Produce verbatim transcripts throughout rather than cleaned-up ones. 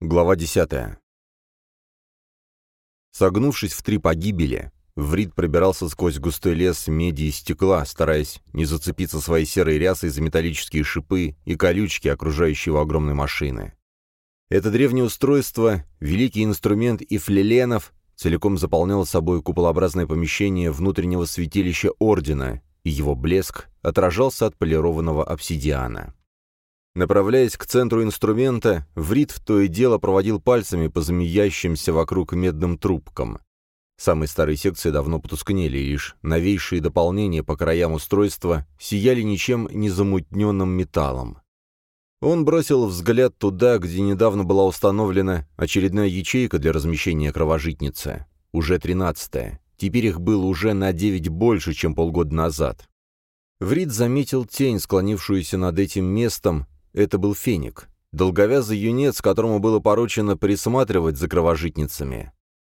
Глава десятая. Согнувшись в три погибели, Врид пробирался сквозь густой лес меди и стекла, стараясь не зацепиться своей серой рясой за металлические шипы и колючки, окружающие его огромной машины. Это древнее устройство, великий инструмент ифлеленов, целиком заполняло собой куполообразное помещение внутреннего святилища Ордена, и его блеск отражался от полированного обсидиана. Направляясь к центру инструмента, Врид в то и дело проводил пальцами по змеящимся вокруг медным трубкам. Самые старые секции давно потускнели, и лишь новейшие дополнения по краям устройства сияли ничем не замутненным металлом. Он бросил взгляд туда, где недавно была установлена очередная ячейка для размещения кровожитницы. Уже тринадцатая. Теперь их было уже на девять больше, чем полгода назад. Врид заметил тень, склонившуюся над этим местом. Это был феник, долговязый юнец, которому было поручено присматривать за кровожитницами.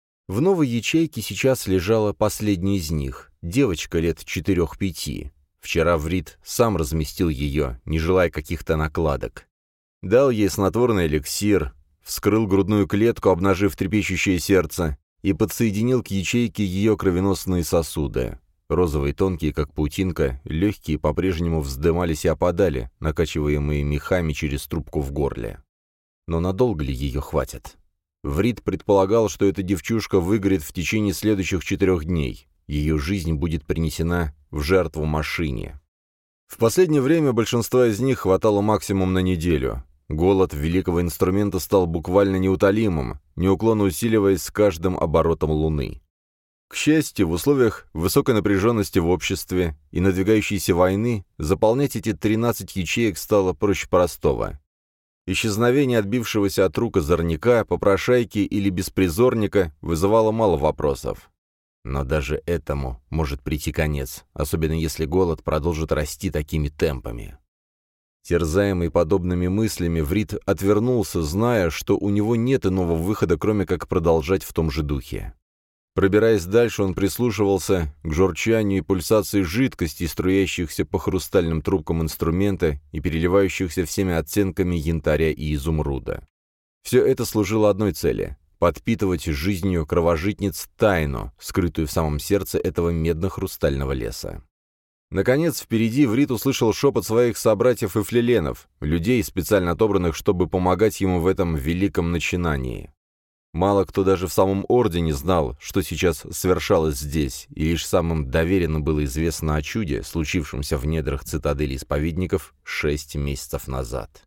В новой ячейке сейчас лежала последняя из них, девочка лет четырех-пяти. Вчера Врид сам разместил ее, не желая каких-то накладок. Дал ей снотворный эликсир, вскрыл грудную клетку, обнажив трепещущее сердце, и подсоединил к ячейке ее кровеносные сосуды. Розовые, тонкие, как паутинка, легкие по-прежнему вздымались и опадали, накачиваемые мехами через трубку в горле. Но надолго ли ее хватит? Врид предполагал, что эта девчушка выгорит в течение следующих четырех дней. Ее жизнь будет принесена в жертву машине. В последнее время большинства из них хватало максимум на неделю. Голод великого инструмента стал буквально неутолимым, неуклонно усиливаясь с каждым оборотом Луны. К счастью, в условиях высокой напряженности в обществе и надвигающейся войны заполнять эти тринадцать ячеек стало проще простого. Исчезновение отбившегося от рук озорника, попрошайки или беспризорника вызывало мало вопросов. Но даже этому может прийти конец, особенно если голод продолжит расти такими темпами. Терзаемый подобными мыслями, Врид отвернулся, зная, что у него нет иного выхода, кроме как продолжать в том же духе. Пробираясь дальше, он прислушивался к журчанию и пульсации жидкостей, струящихся по хрустальным трубкам инструмента и переливающихся всеми оттенками янтаря и изумруда. Все это служило одной цели — подпитывать жизнью кровожитниц тайну, скрытую в самом сердце этого медно-хрустального леса. Наконец, впереди Врид услышал шепот своих собратьев-эфлеленов, людей, специально отобранных, чтобы помогать ему в этом великом начинании. Мало кто даже в самом Ордене знал, что сейчас совершалось здесь, и лишь самым доверенным было известно о чуде, случившемся в недрах цитадели исповедников шесть месяцев назад.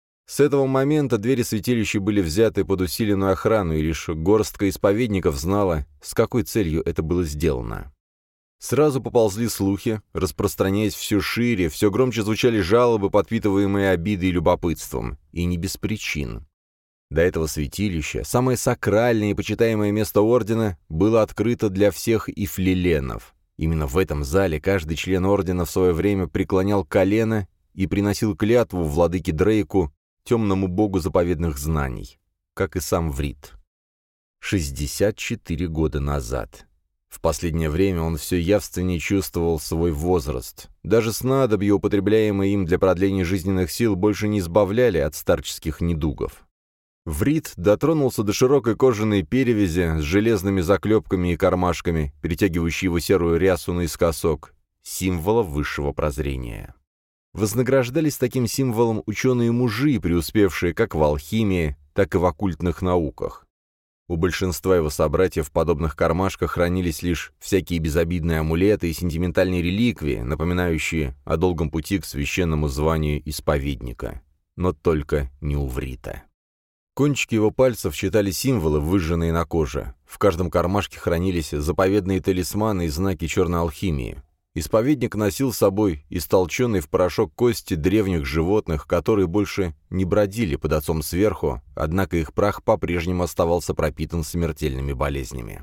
С этого момента двери святилища были взяты под усиленную охрану, и лишь горстка исповедников знала, с какой целью это было сделано. Сразу поползли слухи, распространяясь все шире, все громче звучали жалобы, подпитываемые обидой и любопытством, и не без причин. До этого святилища, самое сакральное и почитаемое место Ордена, было открыто для всех ифлеленов. Именно в этом зале каждый член Ордена в свое время преклонял колено и приносил клятву владыке Дрейку, темному богу заповедных знаний, как и сам Врид. шестьдесят четыре года назад. В последнее время он все явственнее чувствовал свой возраст. Даже снадобья, употребляемые им для продления жизненных сил, больше не избавляли от старческих недугов. Врид дотронулся до широкой кожаной перевязи с железными заклепками и кармашками, перетягивающей его серую рясу наискосок, символа высшего прозрения. Вознаграждались таким символом ученые-мужи, преуспевшие как в алхимии, так и в оккультных науках. У большинства его собратьев в подобных кармашках хранились лишь всякие безобидные амулеты и сентиментальные реликвии, напоминающие о долгом пути к священному званию исповедника. Но только не у Врита. Кончики его пальцев читали символы, выжженные на коже. В каждом кармашке хранились заповедные талисманы и знаки черной алхимии. Исповедник носил с собой истолченный в порошок кости древних животных, которые больше не бродили под отцом сверху, однако их прах по-прежнему оставался пропитан смертельными болезнями.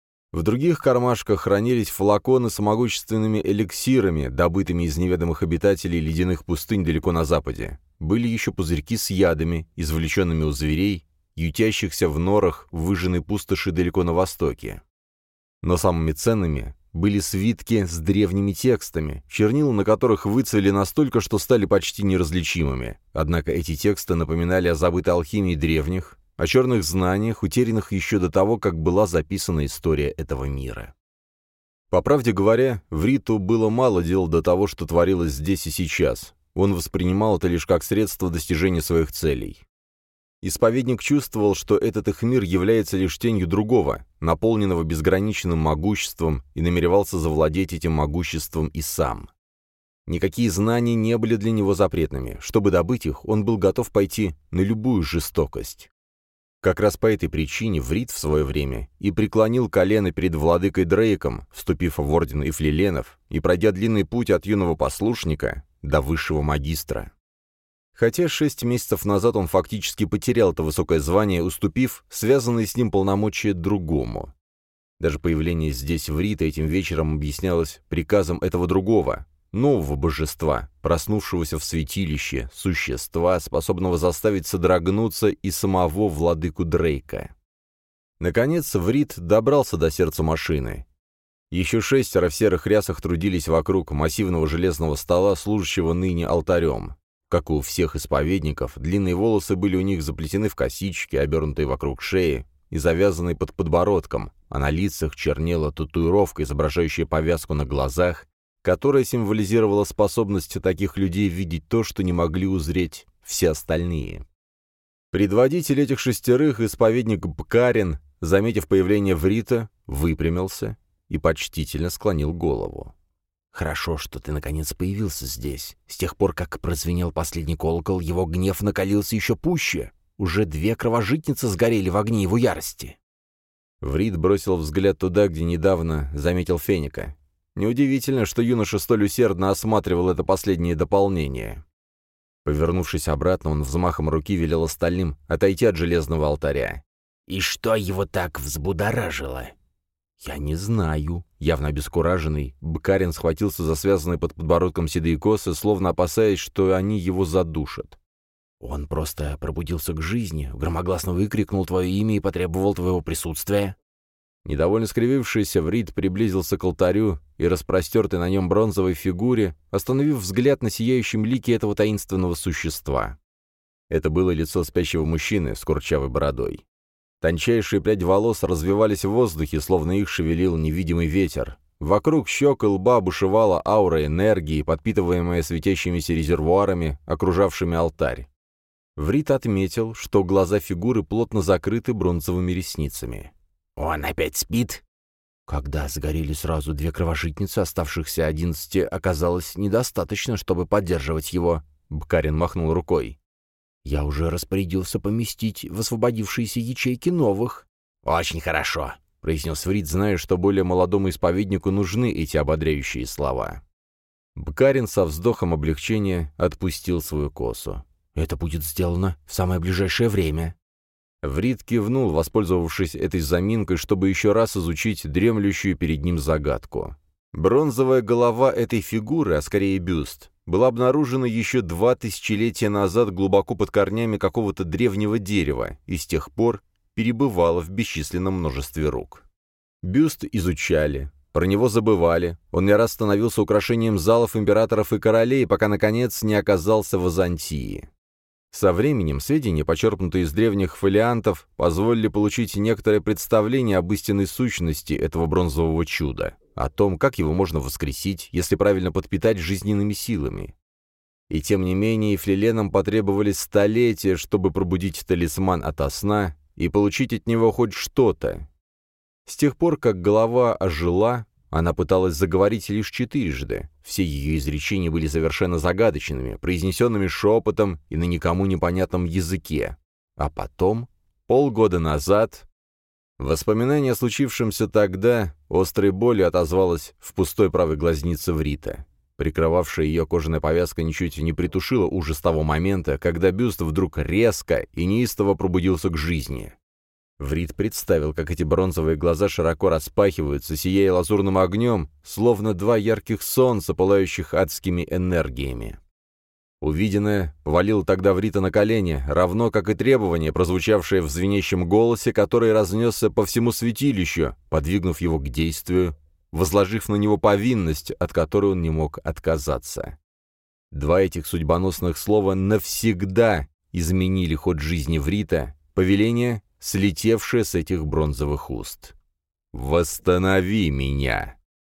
В других кармашках хранились флаконы с могущественными эликсирами, добытыми из неведомых обитателей ледяных пустынь далеко на западе. Были еще пузырьки с ядами, извлеченными у зверей, ютящихся в норах выжженной пустоши далеко на востоке. Но самыми ценными были свитки с древними текстами, чернила на которых выцвели настолько, что стали почти неразличимыми. Однако эти тексты напоминали о забытой алхимии древних, о черных знаниях, утерянных еще до того, как была записана история этого мира. По правде говоря, Вриту было мало дела до того, что творилось здесь и сейчас. Он воспринимал это лишь как средство достижения своих целей. Исповедник чувствовал, что этот их мир является лишь тенью другого, наполненного безграничным могуществом, и намеревался завладеть этим могуществом и сам. Никакие знания не были для него запретными. Чтобы добыть их, он был готов пойти на любую жестокость. Как раз по этой причине Врит в свое время и преклонил колено перед владыкой Дрейком, вступив в орден Эфлиленов и пройдя длинный путь от юного послушника до высшего магистра. Хотя шесть месяцев назад он фактически потерял это высокое звание, уступив связанные с ним полномочия другому. Даже появление здесь Врита этим вечером объяснялось приказом этого другого, нового божества, проснувшегося в святилище, существа, способного заставить содрогнуться и самого владыку Дрейка. Наконец Врит добрался до сердца машины. Еще шестеро в серых рясах трудились вокруг массивного железного стола, служащего ныне алтарем. Как и у всех исповедников, длинные волосы были у них заплетены в косички, обернутые вокруг шеи и завязанные под подбородком, а на лицах чернела татуировка, изображающая повязку на глазах, которая символизировала способность таких людей видеть то, что не могли узреть все остальные. Предводитель этих шестерых, исповедник Бкарин, заметив появление Врита, выпрямился и почтительно склонил голову. «Хорошо, что ты, наконец, появился здесь. С тех пор, как прозвенел последний колокол, его гнев накалился еще пуще. Уже две кровожитницы сгорели в огне его ярости». Врит бросил взгляд туда, где недавно заметил Феника. Неудивительно, что юноша столь усердно осматривал это последнее дополнение. Повернувшись обратно, он взмахом руки велел остальным отойти от железного алтаря. «И что его так взбудоражило?» «Я не знаю». Явно обескураженный, Бкарин схватился за связанные под подбородком седые косы, словно опасаясь, что они его задушат. «Он просто пробудился к жизни, громогласно выкрикнул твое имя и потребовал твоего присутствия». Недовольно скривившийся Врит приблизился к алтарю и распростертой на нем бронзовой фигуре, остановив взгляд на сияющем лике этого таинственного существа. Это было лицо спящего мужчины с курчавой бородой. Тончайшие пряди волос развивались в воздухе, словно их шевелил невидимый ветер. Вокруг щек и лба бушевала аура энергии, подпитываемая светящимися резервуарами, окружавшими алтарь. Врит отметил, что глаза фигуры плотно закрыты бронзовыми ресницами. «Он опять спит?» Когда сгорели сразу две кровожитницы, оставшихся одиннадцати оказалось недостаточно, чтобы поддерживать его. Бкарин махнул рукой. «Я уже распорядился поместить в освободившиеся ячейки новых». «Очень хорошо», — произнес Врит, зная, что более молодому исповеднику нужны эти ободряющие слова. Бкарин со вздохом облегчения отпустил свою косу. «Это будет сделано в самое ближайшее время». Врит кивнул, воспользовавшись этой заминкой, чтобы еще раз изучить дремлющую перед ним загадку. Бронзовая голова этой фигуры, а скорее бюст, была обнаружена еще два тысячелетия назад глубоко под корнями какого-то древнего дерева и с тех пор перебывала в бесчисленном множестве рук. Бюст изучали, про него забывали, он не раз становился украшением залов императоров и королей, пока, наконец, не оказался в Византии. Со временем сведения, почерпнутые из древних фолиантов, позволили получить некоторое представление об истинной сущности этого бронзового чуда, о том, как его можно воскресить, если правильно подпитать жизненными силами. И тем не менее, Эфлиленам потребовались столетия, чтобы пробудить талисман ото сна и получить от него хоть что-то. С тех пор, как голова ожила, она пыталась заговорить лишь четырежды. Все ее изречения были совершенно загадочными, произнесенными шепотом и на никому непонятном языке. А потом, полгода назад, воспоминание о случившемся тогда острой болью отозвалось в пустой правой глазнице Врита. Прикрывавшая ее кожаная повязка ничуть не притушила ужас того момента, когда бюст вдруг резко и неистово пробудился к жизни. Врит представил, как эти бронзовые глаза широко распахиваются, сияя лазурным огнем, словно два ярких солнца, пылающих адскими энергиями. Увиденное повалило тогда Врита на колени, равно как и требование, прозвучавшее в звенящем голосе, который разнесся по всему святилищу, подвигнув его к действию, возложив на него повинность, от которой он не мог отказаться. Два этих судьбоносных слова навсегда изменили ход жизни Врита, повеление, слетевшее с этих бронзовых уст. «Восстанови меня!»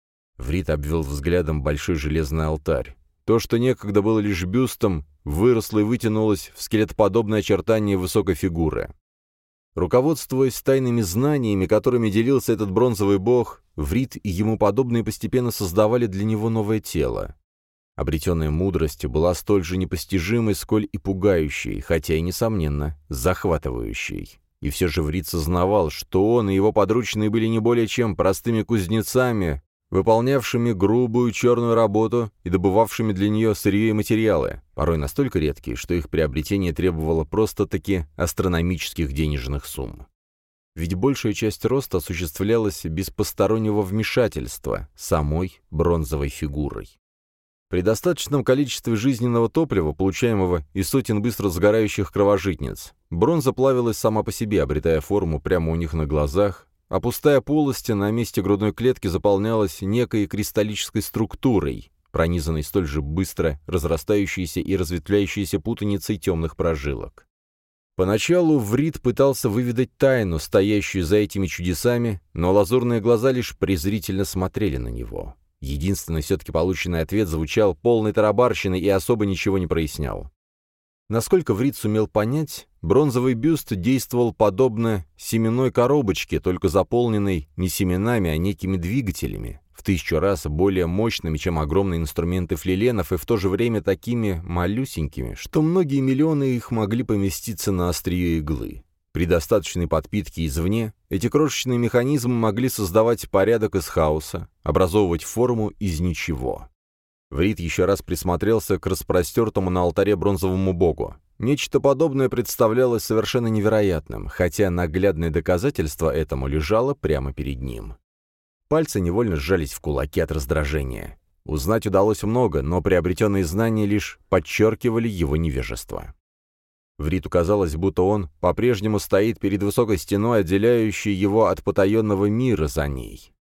Врид обвел взглядом большой железный алтарь. То, что некогда было лишь бюстом, выросло и вытянулось в скелетоподобное очертание высокой фигуры. Руководствуясь тайными знаниями, которыми делился этот бронзовый бог, Врид и ему подобные постепенно создавали для него новое тело. Обретенная мудрость была столь же непостижимой, сколь и пугающей, хотя и, несомненно, захватывающей. И все же Врид сознавал, что он и его подручные были не более чем простыми кузнецами, выполнявшими грубую черную работу и добывавшими для нее сырье и материалы, порой настолько редкие, что их приобретение требовало просто-таки астрономических денежных сумм. Ведь большая часть роста осуществлялась без постороннего вмешательства, самой бронзовой фигурой. При достаточном количестве жизненного топлива, получаемого из сотен быстро сгорающих кровожитниц, бронза плавилась сама по себе, обретая форму прямо у них на глазах, а пустая полость на месте грудной клетки заполнялась некой кристаллической структурой, пронизанной столь же быстро разрастающейся и разветвляющейся путаницей темных прожилок. Поначалу Врид пытался выведать тайну, стоящую за этими чудесами, но лазурные глаза лишь презрительно смотрели на него. Единственный все-таки полученный ответ звучал полной тарабарщиной и особо ничего не прояснял. Насколько Врид сумел понять, бронзовый бюст действовал подобно семенной коробочке, только заполненной не семенами, а некими двигателями, в тысячу раз более мощными, чем огромные инструменты флиленов, и в то же время такими малюсенькими, что многие миллионы их могли поместиться на острие иглы. При достаточной подпитке извне эти крошечные механизмы могли создавать порядок из хаоса, образовывать форму из ничего. Врид еще раз присмотрелся к распростертому на алтаре бронзовому богу. Нечто подобное представлялось совершенно невероятным, хотя наглядное доказательство этому лежало прямо перед ним. Пальцы невольно сжались в кулаки от раздражения. Узнать удалось много, но приобретенные знания лишь подчеркивали его невежество. Вриду казалось, будто он по-прежнему стоит перед высокой стеной, отделяющей его от потаенного мира за ней.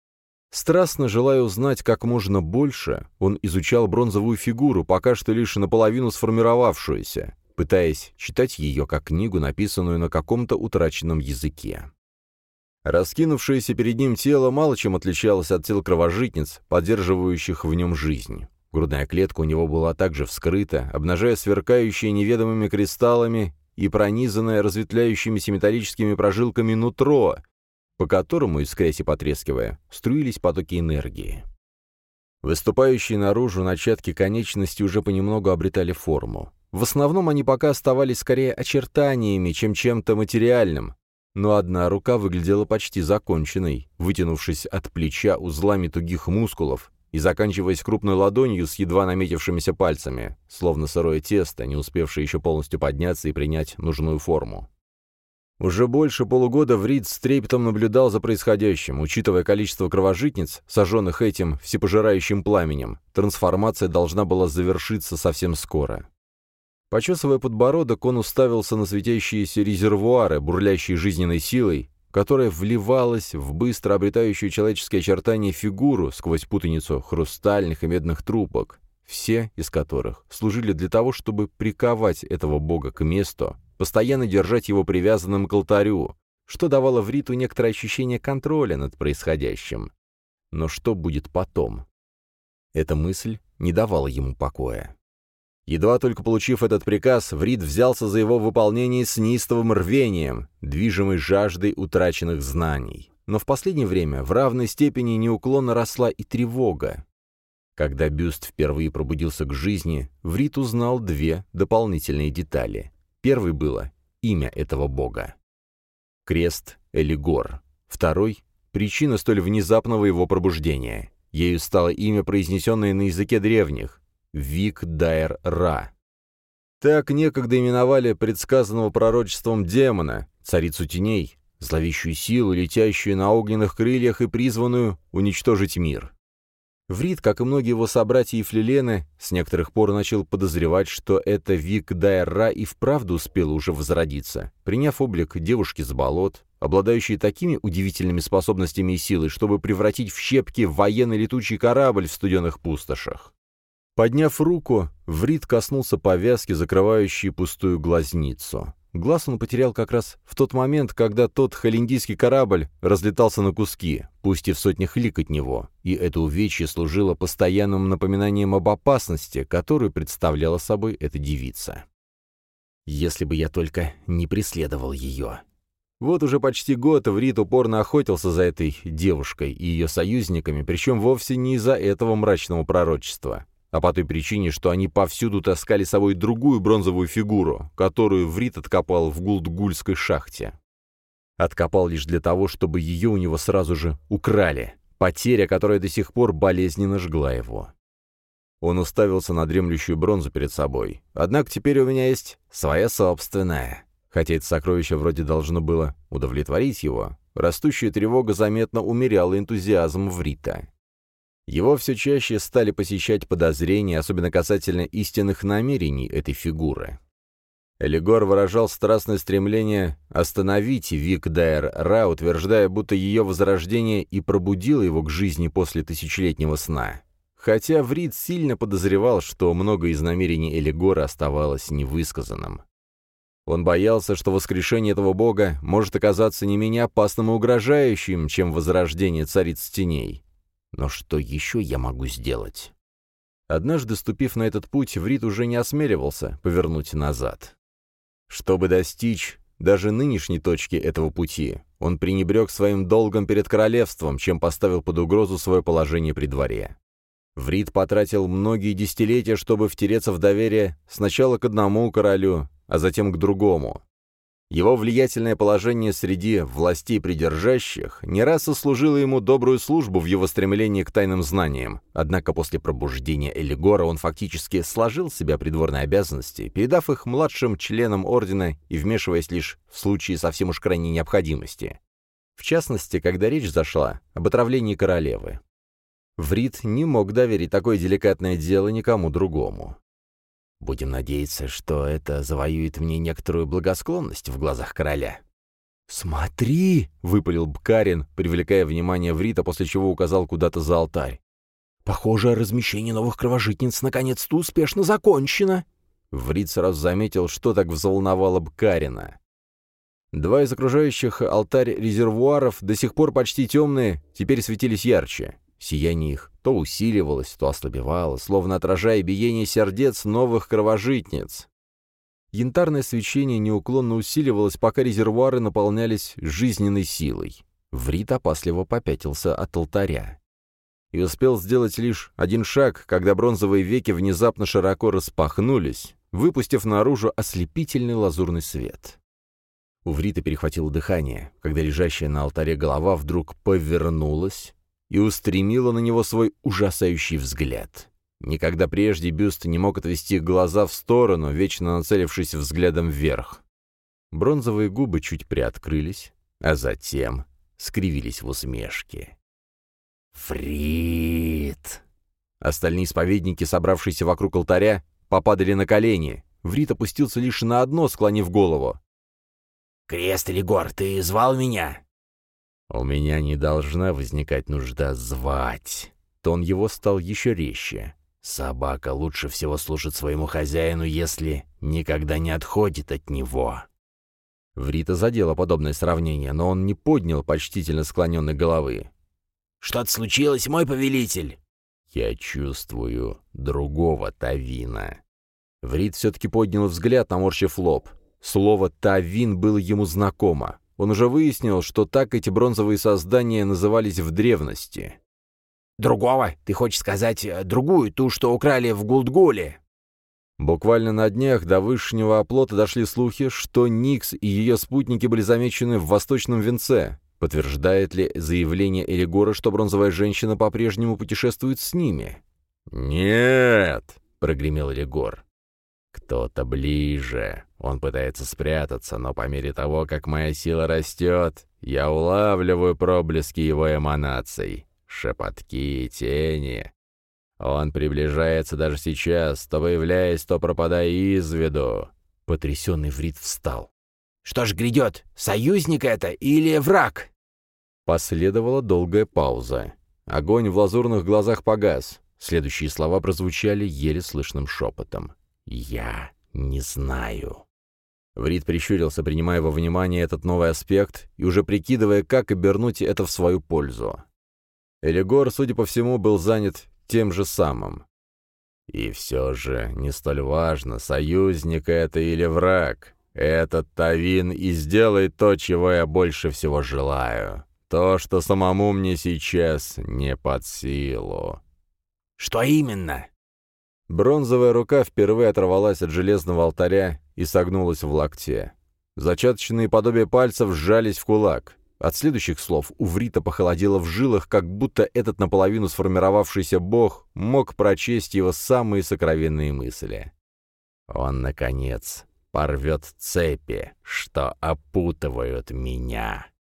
Страстно желая узнать как можно больше, он изучал бронзовую фигуру, пока что лишь наполовину сформировавшуюся, пытаясь читать ее как книгу, написанную на каком-то утраченном языке. Раскинувшееся перед ним тело мало чем отличалось от тел кровожитниц, поддерживающих в нем жизнь. Грудная клетка у него была также вскрыта, обнажая сверкающие неведомыми кристаллами и пронизанное разветвляющимися металлическими прожилками нутро, по которому, искрясь и потрескивая, струились потоки энергии. Выступающие наружу начатки конечности уже понемногу обретали форму. В основном они пока оставались скорее очертаниями, чем чем-то материальным, но одна рука выглядела почти законченной, вытянувшись от плеча узлами тугих мускулов и заканчиваясь крупной ладонью с едва наметившимися пальцами, словно сырое тесто, не успевшее еще полностью подняться и принять нужную форму. Уже больше полугода Врид с трепетом наблюдал за происходящим. Учитывая количество кровожитниц, сожженных этим всепожирающим пламенем, трансформация должна была завершиться совсем скоро. Почесывая подбородок, он уставился на светящиеся резервуары, бурлящие жизненной силой, которая вливалась в быстро обретающую человеческие очертания фигуру сквозь путаницу хрустальных и медных трубок, все из которых служили для того, чтобы приковать этого бога к месту, постоянно держать его привязанным к алтарю, что давало Вриту некоторое ощущение контроля над происходящим. Но что будет потом? Эта мысль не давала ему покоя. Едва только получив этот приказ, Врид взялся за его выполнение с неистовым рвением, движимой жаждой утраченных знаний. Но в последнее время в равной степени неуклонно росла и тревога. Когда бюст впервые пробудился к жизни, Врид узнал две дополнительные детали. Первой было имя этого бога. Крест Элигор. Второй — причина столь внезапного его пробуждения. Ею стало имя, произнесенное на языке древних — Вик-Дайр-Ра. Так некогда именовали предсказанного пророчеством демона, царицу теней, зловещую силу, летящую на огненных крыльях и призванную уничтожить мир. Врид, как и многие его собратья и флилены, с некоторых пор начал подозревать, что это Вик-Дайр-Ра и вправду успела уже возродиться, приняв облик девушки с болот, обладающей такими удивительными способностями и силой, чтобы превратить в щепки военный летучий корабль в студеных пустошах. Подняв руку, Врид коснулся повязки, закрывающей пустую глазницу. Глаз он потерял как раз в тот момент, когда тот холландийский корабль разлетался на куски, пусть и в сотнях лиг от него, и это увечье служило постоянным напоминанием об опасности, которую представляла собой эта девица. Если бы я только не преследовал ее. Вот уже почти год Врит упорно охотился за этой девушкой и ее союзниками, причем вовсе не из-за этого мрачного пророчества, а по той причине, что они повсюду таскали с собой другую бронзовую фигуру, которую Врит откопал в Гулдгульской шахте. Откопал лишь для того, чтобы ее у него сразу же украли, потеря, которая до сих пор болезненно жгла его. Он уставился на дремлющую бронзу перед собой. Однако теперь у меня есть своя собственная. Хотя это сокровище вроде должно было удовлетворить его, растущая тревога заметно умеряла энтузиазм Врита. Его все чаще стали посещать подозрения, особенно касательно истинных намерений этой фигуры. Элигор выражал страстное стремление остановить Вик-Дайр-Ра, утверждая, будто ее возрождение и пробудило его к жизни после тысячелетнего сна. Хотя Врит сильно подозревал, что многое из намерений Элигора оставалось невысказанным. Он боялся, что воскрешение этого бога может оказаться не менее опасным и угрожающим, чем возрождение цариц теней. Но что еще я могу сделать? Однажды, ступив на этот путь, Врит уже не осмеливался повернуть назад. Чтобы достичь даже нынешней точки этого пути, он пренебрег своим долгом перед королевством, чем поставил под угрозу свое положение при дворе. Врит потратил многие десятилетия, чтобы втереться в доверие сначала к одному королю, а затем к другому. Его влиятельное положение среди властей придержащих не раз сослужило ему добрую службу в его стремлении к тайным знаниям, однако после пробуждения Элигора он фактически сложил с себя придворные обязанности, передав их младшим членам ордена и вмешиваясь лишь в случае совсем уж крайней необходимости. В частности, когда речь зашла об отравлении королевы. Врит не мог доверить такое деликатное дело никому другому. Будем надеяться, что это завоюет мне некоторую благосклонность в глазах короля. «Смотри!» — выпалил Бкарин, привлекая внимание Врита, после чего указал куда-то за алтарь. «Похоже, размещение новых кровожитниц наконец-то успешно закончено!» Врит сразу заметил, что так взволновало Бкарина. Два из окружающих алтарь резервуаров, до сих пор почти темные, теперь светились ярче. Сияние их то усиливалось, то ослабевало, словно отражая биение сердец новых кровожитниц. Янтарное свечение неуклонно усиливалось, пока резервуары наполнялись жизненной силой. Врит опасливо попятился от алтаря. И успел сделать лишь один шаг, когда бронзовые веки внезапно широко распахнулись, выпустив наружу ослепительный лазурный свет. У Врита перехватило дыхание, когда лежащая на алтаре голова вдруг повернулась и устремила на него свой ужасающий взгляд. Никогда прежде бюст не мог отвести глаза в сторону, вечно нацелившись взглядом вверх. Бронзовые губы чуть приоткрылись, а затем скривились в усмешке. «Врит!» Остальные исповедники, собравшиеся вокруг алтаря, попадали на колени. Врит опустился лишь на одно, склонив голову. «Крест Элигор, ты звал меня?» «У меня не должна возникать нужда звать». Тон его стал еще резче. «Собака лучше всего служит своему хозяину, если никогда не отходит от него». Врита задело подобное сравнение, но он не поднял почтительно склоненной головы. «Что-то случилось, мой повелитель?» «Я чувствую другого Тавина». Врит все-таки поднял взгляд, наморщив лоб. Слово «Тавин» было ему знакомо. Он уже выяснил, что так эти бронзовые создания назывались в древности. «Другого? Ты хочешь сказать, другую, ту, что украли в Гулдгуле?» Буквально на днях до вышнего оплота дошли слухи, что Никс и ее спутники были замечены в Восточном Венце. Подтверждает ли заявление Элигора, что бронзовая женщина по-прежнему путешествует с ними? «Нет!» — прогремел Элигор. «Кто-то ближе. Он пытается спрятаться, но по мере того, как моя сила растет, я улавливаю проблески его эманаций, шепотки, тени. Он приближается даже сейчас, то появляясь, то пропадая из виду». Потрясенный Врит встал. «Что ж грядет, союзник это или враг?» Последовала долгая пауза. Огонь в лазурных глазах погас. Следующие слова прозвучали еле слышным шепотом. «Я не знаю». Врид прищурился, принимая во внимание этот новый аспект и уже прикидывая, как обернуть это в свою пользу. Элигор, судя по всему, был занят тем же самым. И все же не столь важно, союзник это или враг. Этот Тавин и сделает то, чего я больше всего желаю. То, что самому мне сейчас не под силу. «Что именно?» Бронзовая рука впервые оторвалась от железного алтаря и согнулась в локте. Зачаточные подобия пальцев сжались в кулак. От следующих слов у Врита похолодело в жилах, как будто этот наполовину сформировавшийся бог мог прочесть его самые сокровенные мысли. Он, наконец, порвет цепи, что опутывают меня.